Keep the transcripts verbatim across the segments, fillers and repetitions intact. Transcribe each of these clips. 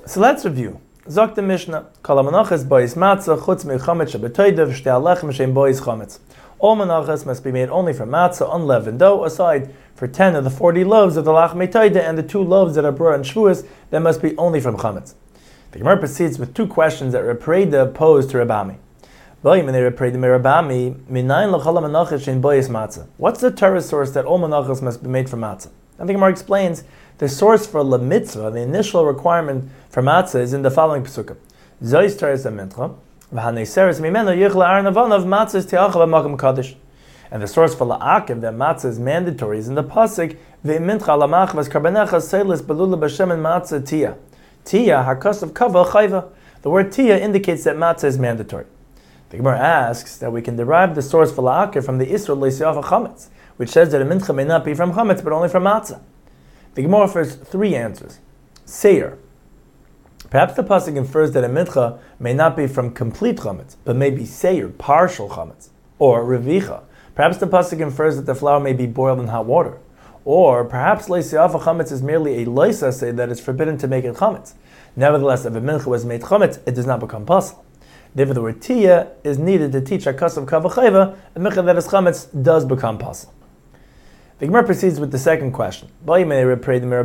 So let's review. Zok the Mishnah, Kol ha-menachas bois matzah chutz me'chametz shebetoidev shtei halechem shem bois chametz. All menachas must be made only from matzah, unleavened dough, aside for ten of the forty loaves of the lachem toida and the two loaves that are brought in Shavuos that must be only from chametz. The Gemara proceeds with two questions that Reb Preida posed to Reb Ami. What's the Torah source that all menachas must be made from matzah? And the Gemara explains the source for la mitzvah, the initial requirement for matzah, is in the following pesukim. Zois Torah's mincha, v'haneiseres mimeno yichla ar navanav matzah is te'acha b'makam kaddish. And the source for la'akiv, that matzah is mandatory, is in the pasuk v'mincha lamachvas karbanecha seilis belula b'shem and matzah tia. Tia hakas of kava chayva. The word tia indicates that matzah is mandatory. The Gemara asks that we can derive the source for la'akiv from the Isra le'siyafa chametz, which says that a mincha may not be from chametz but only from matzah. The Gemara offers three answers. Seir. Perhaps the pasuk infers that a mincha may not be from complete chametz, but may be seir, partial chametz. Or revicha. Perhaps the pasuk infers that the flour may be boiled in hot water. Or perhaps leisiafa chametz is merely a leisase that is forbidden to make it chametz. Nevertheless, if a mincha was made chametz, it does not become pasul. Therefore, the word tia is needed to teach a kasav kavachayva, a mincha that is chametz does become pasul. The Gemara proceeds with the second question. What's the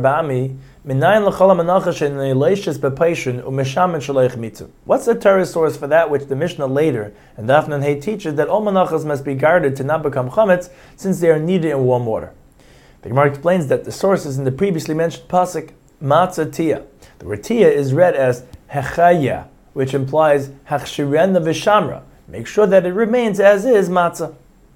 Torah source for that which the Mishnah later and Daf Nun Hey teaches that all menachas must be guarded to not become chametz since they are needed in warm water? The Gemara explains that the source is in the previously mentioned pasuk matzah tia. The word tia is read as hechaya, which implies hachshirena v'shamra. Make sure that it remains as is matzah.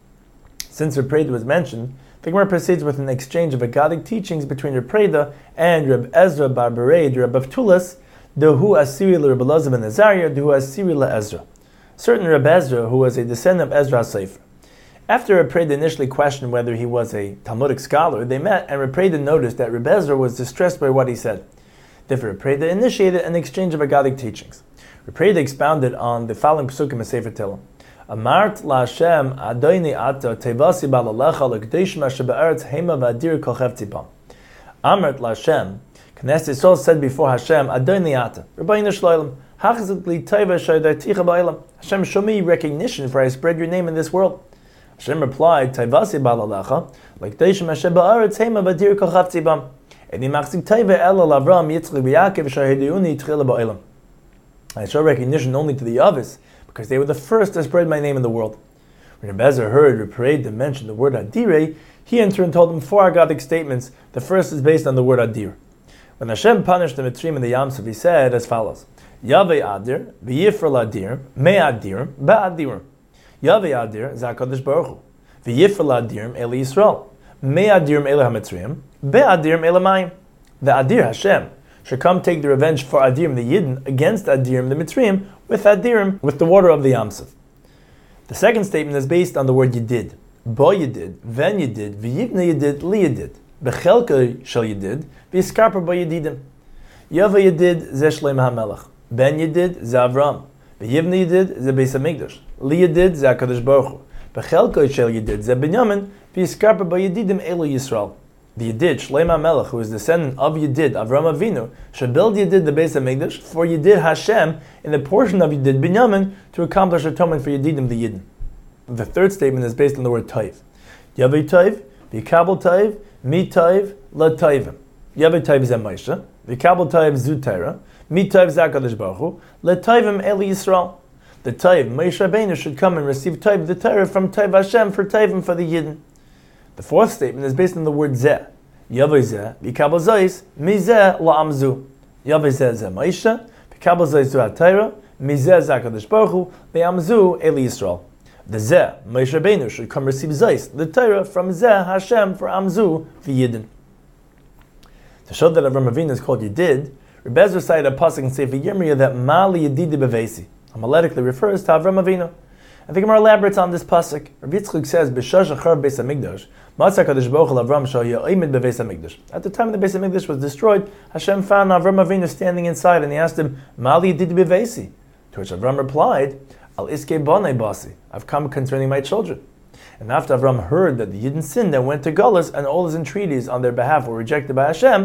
Since Reb Preida was mentioned, the Gemara proceeds with an exchange of Agadic teachings between Reb Preida and Reb Ezra bar Bereid, Reb Avtulas, Dehu Asiri le Reb Elazar ben Azariah, Dehu Asiri le Ezra. Certain Reb Ezra, who was a descendant of Ezra HaSefer. After Reb Preida initially questioned whether he was a Talmudic scholar, they met, and Reb Preida noticed that Reb Ezra was distressed by what he said. Therefore, Reb Preida initiated an exchange of Agadic teachings. Reb Preida expounded on the following pesukim in Sefer Tehillim. Amart la Hashem Adoni ata tevasi balalecha l'kdeish mashe be'eretz hema v'adir kol chevtzipam. Amart la Hashem, Knesset Yisrael said before Hashem, Adoni ata, Rabbeinu Shloim, hachzik li teva shaydarticha ba'elam. Hashem, show me recognition for I spread your name in this world. Hashem replied, Tevasi balalecha l'kdeish mashe be'eretz hema v'adir kol chevtzipam. Eni machzik teva ela l'Avram Yitzchak v'Yaakov shahiduni tchila ba'elam. I show recognition only to the Avis, because they were the first to spread my name in the world. When Reb Ezra heard Reb Preida mention the word Adirei, he in turn told him four Agadic statements. The first is based on the word Adir. When Hashem punished the Mitzrim in the Yam Suf, he said as follows: Yavei Adir, v'yifrel Adir, me Adir, ba'adir. Yavei Adir, zakadosh Baruch Hu. V'yifrel Adir, Eli Yisrael. Me Adir, Eli HaMitzrim, be'adir, Eli Mayim. The Adir, Hashem, should come take the revenge for Adirim the Yidden against Adirim the Mitzrim with Adirim with the water of the Yamsuf. The second statement is based on the word Yidid. Bo Yidid, Ven Yidid, V'yivna Yidid, Li Yidid, Bechelka Shel Yidid, V'yiskarpa Bo Yididim. Yava Yidid, Ze Shleim HaMelech. Ben Yidid, Ze Avram. V'yivna Yidid, Ze Beis HaMikdash. Li Yidid, Ze HaKadosh Baruch Hu. Bechelka Shel Yidid, Ze Binyamin, V'yiskarpa Bo Yididim, Elu Yisrael. The Yidid, Shleim HaMelech, who is descendant of Yidid, Avram Avinu, should build Yidid the Beis HaMikdash for Yidid Hashem in the portion of Yidid Binyamin to accomplish atonement for Yididim the Yidden. The third statement is based on the word Taiv. Yavei Taiv, V'kabel Taiv, Mi Taiv, La Taivim. Yavei Taiv Zeh Moshe, V'kabel Taiv Zu Torah, Mi Taiv Zeh HaKadosh Baruch Hu, La Taivim Eli Yisrael. The Taiv, Moshe Rabbeinu, should come and receive Taiv the Torah from Taiv Hashem for Taivim for the Yidden. The fourth statement is based on the word Zeh. Yavei Zeh, V'kabel Zayis, Mi Zeh La'amzu. Yavei Zeh Zeh Moshe, V'kabel Zayis Zu HaTorah, Mi Zeh Zeh HaKadosh Baruch Hu, Ve'amzu Eli Yisrael. The Zeh, Moshe Rabbeinu, should come receive Zayis, the Torah, from Zeh Hashem for Amzu V'Yidin. To show that Avram Avinu is called Yidid, Reb Ezra cited a pasuk in Sefer Yirmiyah that Mali Yididi Bevesi homiletically refers to Avram Avinu. I think more elaborates on this pasuk. Rabbi Yitzchak says, "B'shash achar Beis Hamikdash, Matzah Kadosh Baruch Hu Avram shaya oimid beVeis Hamikdash." At the time the Beis Hamikdash was destroyed, Hashem found Avram Avinu standing inside, and he asked him, "Mali Yididi Bevesi?" To which Avram replied, "Al iskei banei basi, I've come concerning my children." And after Avram heard that the Yidden sinned and went to Gullus, and all his entreaties on their behalf were rejected by Hashem,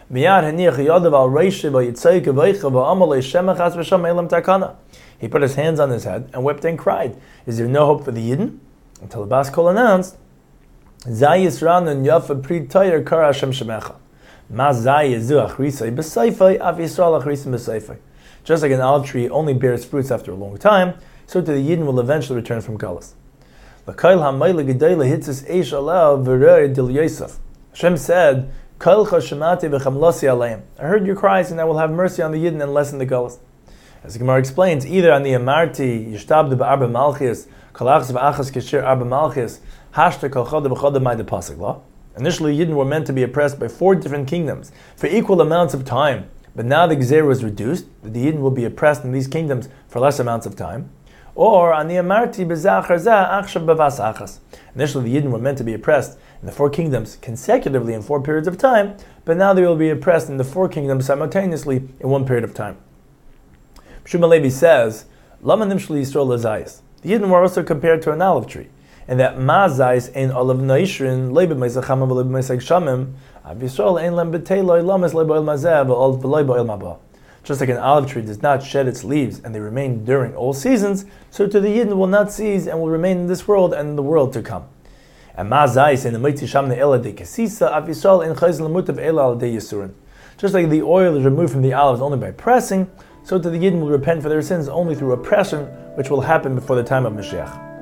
He put his hands on his head and wept and cried. Is there no hope for the Yidden? Until the Bas Kol announced, Zayis Ranan Yafa Pri Toyer Kar Hashem Shemecha. Ma Zayizu Achrisai B'Seifai Av Yisrael Achrisim B'Seifai. Just like an olive tree only bears fruits after a long time, so to the Yidden will eventually return from Galus. L'Kail HaMayla Gedayla Hitzis Eish Alav V'Rei Dil Yosef. Hashem said, Kail Chashemati V'Chamlosi Aleim. I heard your cries and I will have mercy on the Yidden and lessen the Galus. As the Gemara explains, either on the Amarti, Yishtabdu B'Arba Malchis, Kalachs V'Achas Keshir Arba Malchis, Hashta Kalchada B'Chada Mai de Pasuk Law. Initially, Yidden were meant to be oppressed by four different kingdoms for equal amounts of time, but now the Gzeir was reduced, that the Yidden will be oppressed in these kingdoms for less amounts of time. Or, on the Amarti B'Zachar Zah Achshav B'Vas Achas. Initially, the Yidden were meant to be oppressed in the four kingdoms consecutively in four periods of time, but now they will be oppressed in the four kingdoms simultaneously in one period of time. Shmuel Levi says, Lama Nimshli Yisrael Lazayis. The Yidden were also compared to an olive tree, and that Mazais ein olive naishrin leibe meisachamim v'leibe meisag shamim av Yisrael ein lem beteloi lames leibe el mazeh v'ol v'leibe el mabah. Just like an olive tree does not shed its leaves and they remain during all seasons, so to the Yidden will not cease and will remain in this world and in the world to come. And Mazais ein amitzi shamne ela de kesisa av Yisrael ein chayz lemutav ela al de yisurin. Just like the oil is removed from the olives only by pressing, so to the Yidden will repent for their sins only through oppression, which will happen before the time of Mashiach.